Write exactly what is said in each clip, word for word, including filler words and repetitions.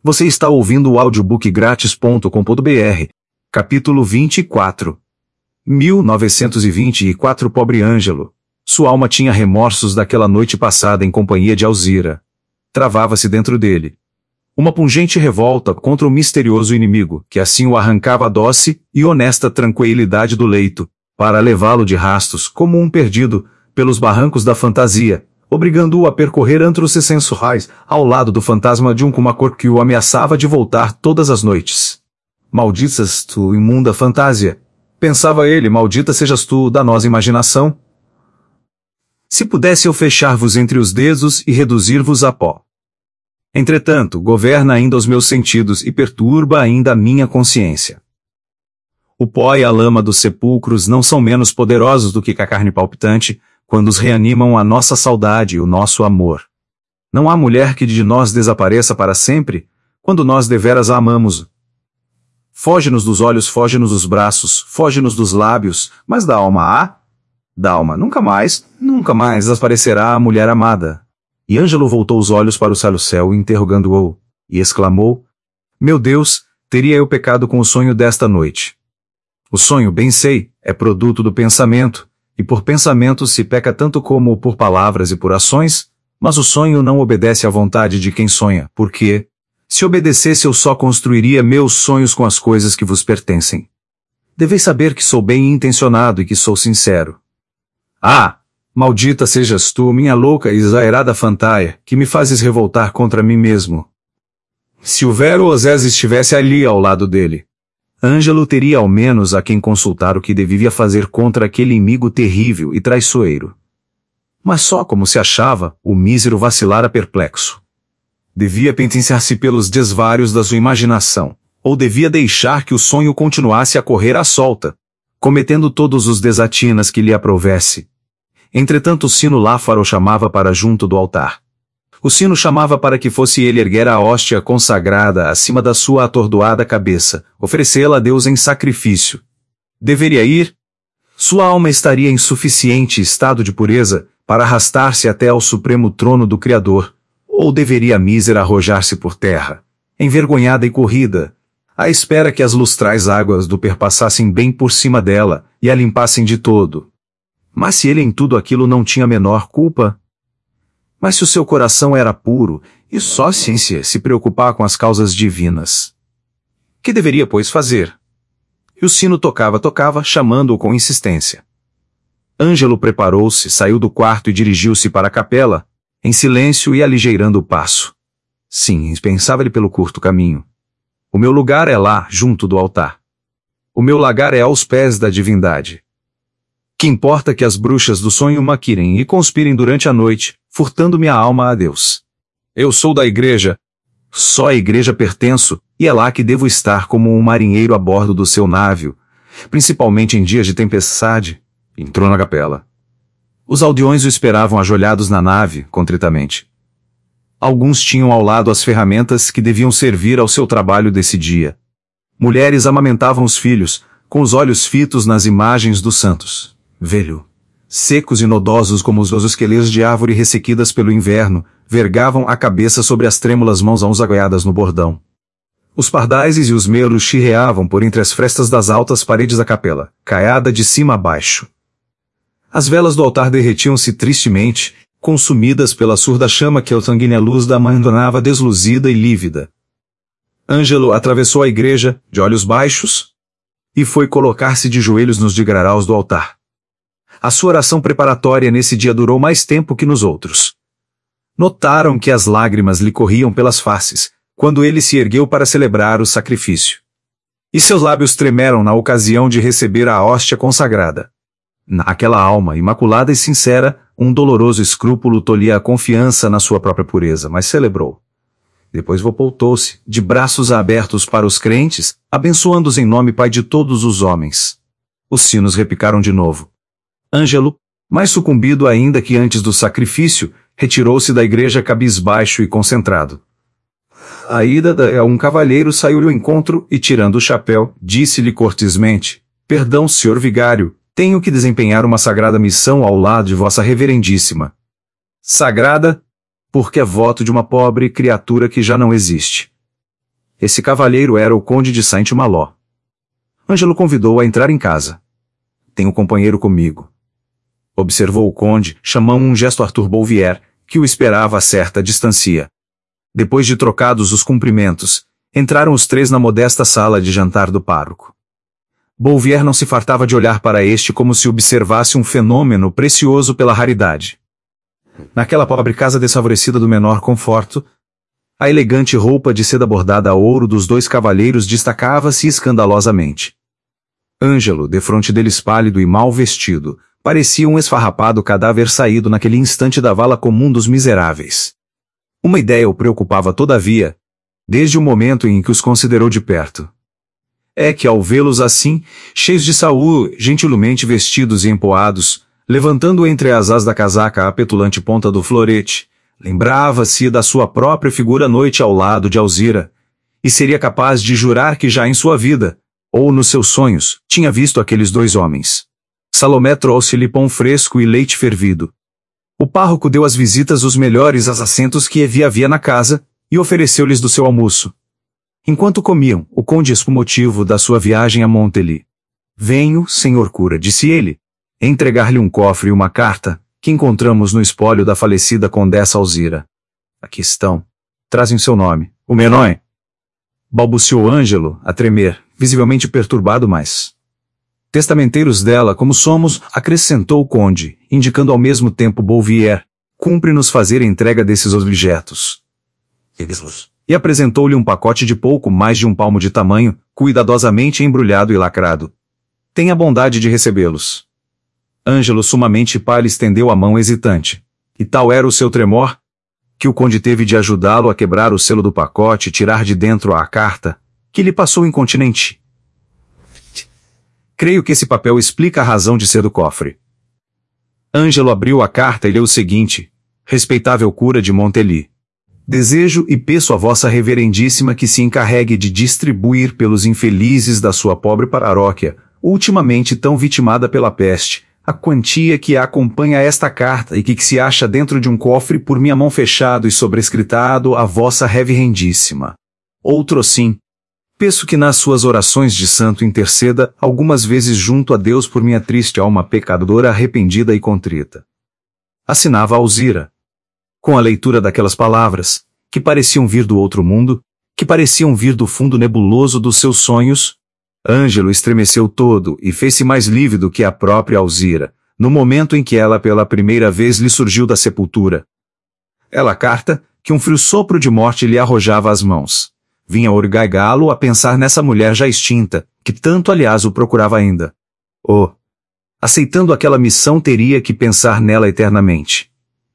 Você está ouvindo o audiobook grátis ponto com ponto br. Capítulo vinte e quatro. mil novecentos e vinte e quatro Pobre Ângelo. Sua alma tinha remorsos daquela noite passada em companhia de Alzira. Travava-se dentro dele uma pungente revolta contra o misterioso inimigo, que assim o arrancava a doce e honesta tranquilidade do leito, para levá-lo de rastos, como um perdido, pelos barrancos da fantasia, obrigando-o a percorrer antros e sensuais, ao lado do fantasma de um Kummakor que o ameaçava de voltar todas as noites. Malditas tu, imunda fantasia! Pensava ele, maldita sejas tu, danosa imaginação! Se pudesse eu fechar-vos entre os dedos e reduzir-vos a pó. Entretanto, governa ainda os meus sentidos e perturba ainda a minha consciência. O pó e a lama dos sepulcros não são menos poderosos do que a carne palpitante, quando os reanimam a nossa saudade e o nosso amor. Não há mulher que de nós desapareça para sempre, quando nós deveras a amamos. Foge-nos dos olhos, foge-nos dos braços, foge-nos dos lábios, mas da alma há? Da alma nunca mais, nunca mais desaparecerá a mulher amada. E Ângelo voltou os olhos para o céu interrogando-o, e exclamou: Meu Deus, teria eu pecado com o sonho desta noite? O sonho, bem sei, é produto do pensamento, e por pensamento se peca tanto como por palavras e por ações, mas o sonho não obedece à vontade de quem sonha, porque, se obedecesse eu só construiria meus sonhos com as coisas que vos pertencem. Deveis saber que sou bem intencionado e que sou sincero. Ah! Maldita sejas tu, minha louca e exagerada fantaia, que me fazes revoltar contra mim mesmo. Se o Vero Osés estivesse ali ao lado dele, Ângelo teria ao menos a quem consultar o que devia fazer contra aquele inimigo terrível e traiçoeiro. Mas só como se achava, o mísero vacilara perplexo. Devia penitenciar-se pelos desvários da sua imaginação, ou devia deixar que o sonho continuasse a correr à solta, cometendo todos os desatinas que lhe aprovesse. Entretanto o sino Láfaro o chamava para junto do altar. O sino chamava para que fosse ele erguer a hóstia consagrada acima da sua atordoada cabeça, oferecê-la a Deus em sacrifício. Deveria ir? Sua alma estaria em suficiente estado de pureza para arrastar-se até ao supremo trono do Criador, ou deveria a mísera arrojar-se por terra, envergonhada e corrida, à espera que as lustrais águas do perpassassem bem por cima dela e a limpassem de todo? Mas se ele em tudo aquilo não tinha a menor culpa? Mas se o seu coração era puro, e só se se preocupar com as causas divinas, que deveria, pois, fazer? E o sino tocava, tocava, chamando-o com insistência. Ângelo preparou-se, saiu do quarto e dirigiu-se para a capela, em silêncio e aligeirando o passo. Sim, pensava ele pelo curto caminho. O meu lugar é lá, junto do altar. O meu lagar é aos pés da divindade. Que importa que as bruxas do sonho maquirem e conspirem durante a noite, furtando minha alma a Deus. Eu sou da igreja. Só à igreja pertenço, e é lá que devo estar como um marinheiro a bordo do seu navio, principalmente em dias de tempestade. Entrou na capela. Os aldeões o esperavam ajoelhados na nave, contritamente. Alguns tinham ao lado as ferramentas que deviam servir ao seu trabalho desse dia. Mulheres amamentavam os filhos, com os olhos fitos nas imagens dos santos. Velho, secos e nodosos como os esqueletos de árvore ressequidas pelo inverno, vergavam a cabeça sobre as trêmulas mãos agoiadas no bordão. Os pardais e os meros chirreavam por entre as frestas das altas paredes da capela, caiada de cima a baixo. As velas do altar derretiam-se tristemente, consumidas pela surda chama que a sanguínea luz da mãe donava desluzida e lívida. Ângelo atravessou a igreja, de olhos baixos, e foi colocar-se de joelhos nos degraus do altar. A sua oração preparatória nesse dia durou mais tempo que nos outros. Notaram que as lágrimas lhe corriam pelas faces, quando ele se ergueu para celebrar o sacrifício. E seus lábios tremeram na ocasião de receber a hóstia consagrada. Naquela alma imaculada e sincera, um doloroso escrúpulo tolhia a confiança na sua própria pureza, mas celebrou. Depois voltou-se, de braços abertos para os crentes, abençoando-os em nome Pai de todos os homens. Os sinos repicaram de novo. Ângelo, mais sucumbido ainda que antes do sacrifício, retirou-se da igreja cabisbaixo e concentrado. A ida a um cavalheiro saiu-lhe ao encontro e, tirando o chapéu, disse-lhe cortesmente: Perdão, senhor vigário, tenho que desempenhar uma sagrada missão ao lado de vossa reverendíssima. Sagrada? Porque é voto de uma pobre criatura que já não existe. Esse cavalheiro era o conde de Saint-Malo. Ângelo convidou-o a entrar em casa. Tem um companheiro comigo, observou o conde, chamando um gesto Arthur Bouvier, que o esperava a certa distância. Depois de trocados os cumprimentos, entraram os três na modesta sala de jantar do pároco. Bouvier não se fartava de olhar para este como se observasse um fenômeno precioso pela raridade. Naquela pobre casa desfavorecida do menor conforto, a elegante roupa de seda bordada a ouro dos dois cavalheiros destacava-se escandalosamente. Ângelo, defronte deles pálido e mal vestido, parecia um esfarrapado cadáver saído naquele instante da vala comum dos miseráveis. Uma ideia o preocupava todavia, desde o momento em que os considerou de perto. É que ao vê-los assim, cheios de saúde, gentilmente vestidos e empoados, levantando entre as asas da casaca a petulante ponta do florete, lembrava-se da sua própria figura à noite ao lado de Alzira, e seria capaz de jurar que já em sua vida, ou nos seus sonhos, tinha visto aqueles dois homens. Salomé trouxe-lhe pão fresco e leite fervido. O pároco deu às visitas os melhores assentos que havia na casa, e ofereceu-lhes do seu almoço. Enquanto comiam, o conde explicou o motivo da sua viagem a Montelhy. Venho, senhor cura, disse ele, entregar-lhe um cofre e uma carta, que encontramos no espólio da falecida condessa Alzira. Aqui estão. Trazem seu nome. O meu nome? Balbuciou Ângelo, a tremer, visivelmente perturbado, mas... Testamenteiros dela como somos, acrescentou o conde, indicando ao mesmo tempo Bouvier, cumpre-nos fazer entrega desses objetos. E apresentou-lhe um pacote de pouco mais de um palmo de tamanho, cuidadosamente embrulhado e lacrado. Tenha a bondade de recebê-los. Ângelo sumamente pálido estendeu a mão hesitante. E tal era o seu tremor, que o conde teve de ajudá-lo a quebrar o selo do pacote e tirar de dentro a carta, que lhe passou incontinente. Creio que esse papel explica a razão de ser do cofre. Ângelo abriu a carta e leu o seguinte: Respeitável cura de Montelhy. Desejo e peço a vossa reverendíssima que se encarregue de distribuir pelos infelizes da sua pobre paróquia, ultimamente tão vitimada pela peste, a quantia que acompanha esta carta e que, que se acha dentro de um cofre por minha mão fechado e sobrescritado a vossa reverendíssima. Outro sim. Peço que nas suas orações de santo interceda algumas vezes junto a Deus por minha triste alma pecadora arrependida e contrita. Assinava Alzira. Com a leitura daquelas palavras, que pareciam vir do outro mundo, que pareciam vir do fundo nebuloso dos seus sonhos, Ângelo estremeceu todo e fez-se mais lívido que a própria Alzira, no momento em que ela pela primeira vez lhe surgiu da sepultura. Ela carta, que um frio sopro de morte lhe arrojava às mãos. Vinha orgaigá-lo a pensar nessa mulher já extinta, que tanto aliás o procurava ainda. Oh! Aceitando aquela missão teria que pensar nela eternamente.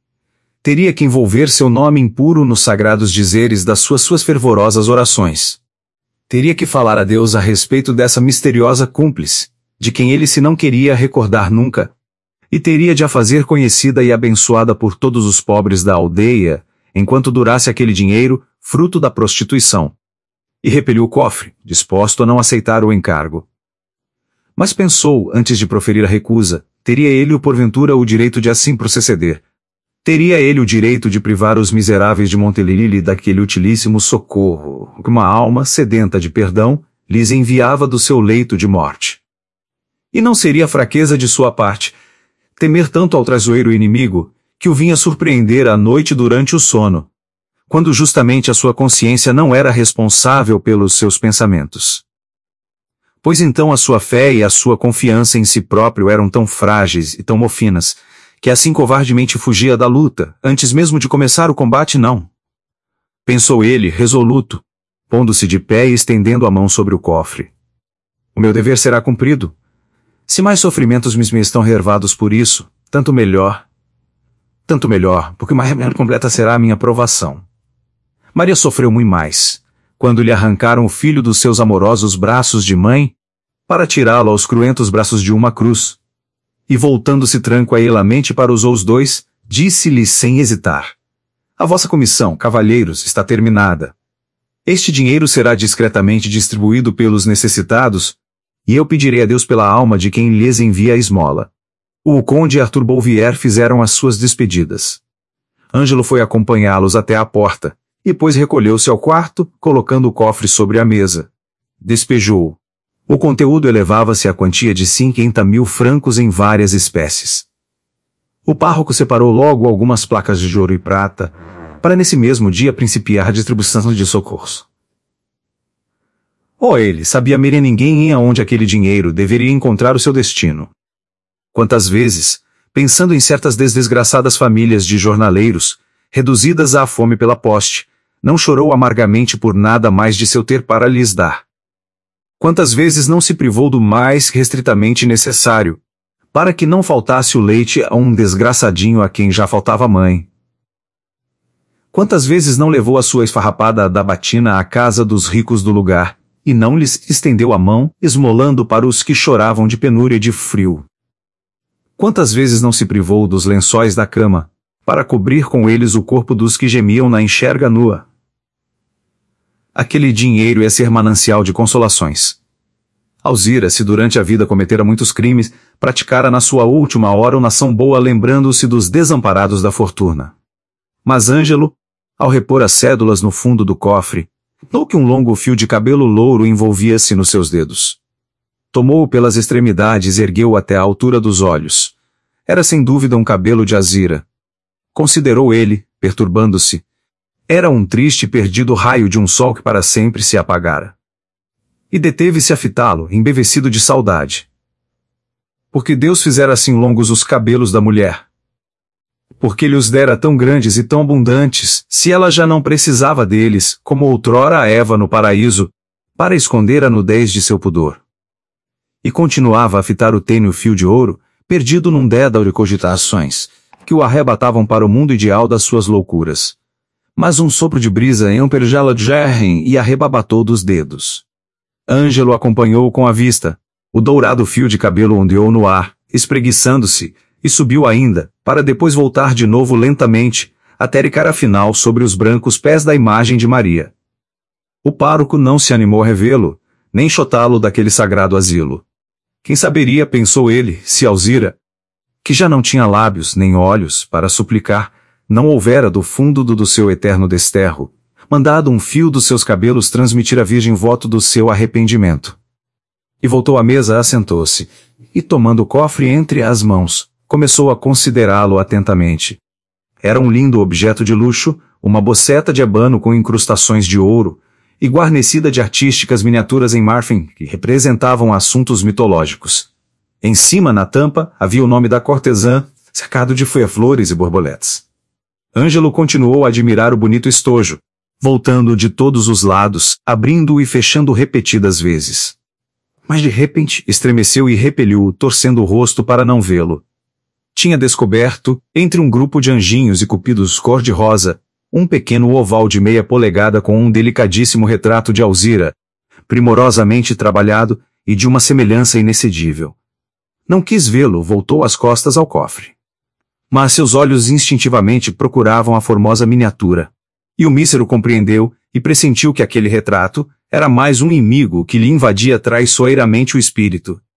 Teria que envolver seu nome impuro nos sagrados dizeres das suas suas fervorosas orações. Teria que falar a Deus a respeito dessa misteriosa cúmplice, de quem ele se não queria recordar nunca, e teria de a fazer conhecida e abençoada por todos os pobres da aldeia, enquanto durasse aquele dinheiro, fruto da prostituição. E repeliu o cofre, disposto a não aceitar o encargo. Mas pensou, antes de proferir a recusa, teria ele porventura o direito de assim proceder? Teria ele o direito de privar os miseráveis de Montelhy daquele utilíssimo socorro, que uma alma sedenta de perdão, lhes enviava do seu leito de morte? E não seria fraqueza de sua parte, temer tanto ao traiçoeiro inimigo, que o vinha surpreender à noite durante o sono, quando justamente a sua consciência não era responsável pelos seus pensamentos? Pois então a sua fé e a sua confiança em si próprio eram tão frágeis e tão mofinas, que assim covardemente fugia da luta, antes mesmo de começar o combate não. Pensou ele, resoluto, pondo-se de pé e estendendo a mão sobre o cofre. O meu dever será cumprido. Se mais sofrimentos me estão reservados por isso, tanto melhor. Tanto melhor, porque mais completa será a minha provação. Maria sofreu muito mais, quando lhe arrancaram o filho dos seus amorosos braços de mãe, para tirá-lo aos cruentos braços de uma cruz. E voltando-se tranquilamente para os outros dois, disse-lhe sem hesitar: A vossa comissão, cavalheiros, está terminada. Este dinheiro será discretamente distribuído pelos necessitados, e eu pedirei a Deus pela alma de quem lhes envia a esmola. O conde e Arthur Bouvier fizeram as suas despedidas. Ângelo foi acompanhá-los até a porta, e depois recolheu-se ao quarto, colocando o cofre sobre a mesa. Despejou-o. O conteúdo elevava-se à quantia de cinquenta mil francos em várias espécies. O pároco separou logo algumas placas de ouro e prata, para nesse mesmo dia principiar a distribuição de socorros. Oh, ele sabia mere ninguém em aonde aquele dinheiro deveria encontrar o seu destino. Quantas vezes, pensando em certas desgraçadas famílias de jornaleiros, reduzidas à fome pela poste, não chorou amargamente por nada mais de seu ter para lhes dar. Quantas vezes não se privou do mais restritamente necessário, para que não faltasse o leite a um desgraçadinho a quem já faltava mãe. Quantas vezes não levou a sua esfarrapada da batina à casa dos ricos do lugar, e não lhes estendeu a mão, esmolando para os que choravam de penúria e de frio. Quantas vezes não se privou dos lençóis da cama, para cobrir com eles o corpo dos que gemiam na enxerga nua. Aquele dinheiro ia ser manancial de consolações. Alzira, se durante a vida cometera muitos crimes, praticara na sua última hora uma ação boa lembrando-se dos desamparados da fortuna. Mas Ângelo, ao repor as cédulas no fundo do cofre, notou que um longo fio de cabelo louro envolvia-se nos seus dedos. Tomou-o pelas extremidades e ergueu-o até a altura dos olhos. Era sem dúvida um cabelo de Alzira. Considerou ele, perturbando-se. Era um triste e perdido raio de um sol que para sempre se apagara. E deteve-se a fitá-lo, embevecido de saudade. Porque Deus fizera assim longos os cabelos da mulher? Porque ele os dera tão grandes e tão abundantes, se ela já não precisava deles, como outrora a Eva no paraíso, para esconder a nudez de seu pudor. E continuava a fitar o tênue fio de ouro, perdido num dédalo de cogitações, que o arrebatavam para o mundo ideal das suas loucuras. Mas um sopro de brisa emperjala de gerren e arrebatou dos dedos. Ângelo acompanhou com a vista. O dourado fio de cabelo ondeou no ar, espreguiçando-se, e subiu ainda, para depois voltar de novo lentamente, até ficar afinal sobre os brancos pés da imagem de Maria. O pároco não se animou a revê-lo, nem chotá-lo daquele sagrado asilo. Quem saberia, pensou ele, se Alzira, que já não tinha lábios nem olhos para suplicar, não houvera do fundo do, do seu eterno desterro, mandado um fio dos seus cabelos transmitir à Virgem voto do seu arrependimento. E voltou à mesa, assentou-se, e tomando o cofre entre as mãos, começou a considerá-lo atentamente. Era um lindo objeto de luxo, uma boceta de ebano com incrustações de ouro, e guarnecida de artísticas miniaturas em marfim que representavam assuntos mitológicos. Em cima, na tampa, havia o nome da cortesã, cercado de flores e borboletas. Ângelo continuou a admirar o bonito estojo, voltando de todos os lados, abrindo-o e fechando repetidas vezes. Mas de repente estremeceu e repeliu-o, torcendo o rosto para não vê-lo. Tinha descoberto, entre um grupo de anjinhos e cupidos cor-de-rosa, um pequeno oval de meia polegada com um delicadíssimo retrato de Alzira, primorosamente trabalhado e de uma semelhança inexcedível. Não quis vê-lo, voltou as costas ao cofre. Mas seus olhos instintivamente procuravam a formosa miniatura. E o mísero compreendeu, e pressentiu que aquele retrato era mais um inimigo que lhe invadia traiçoeiramente o espírito,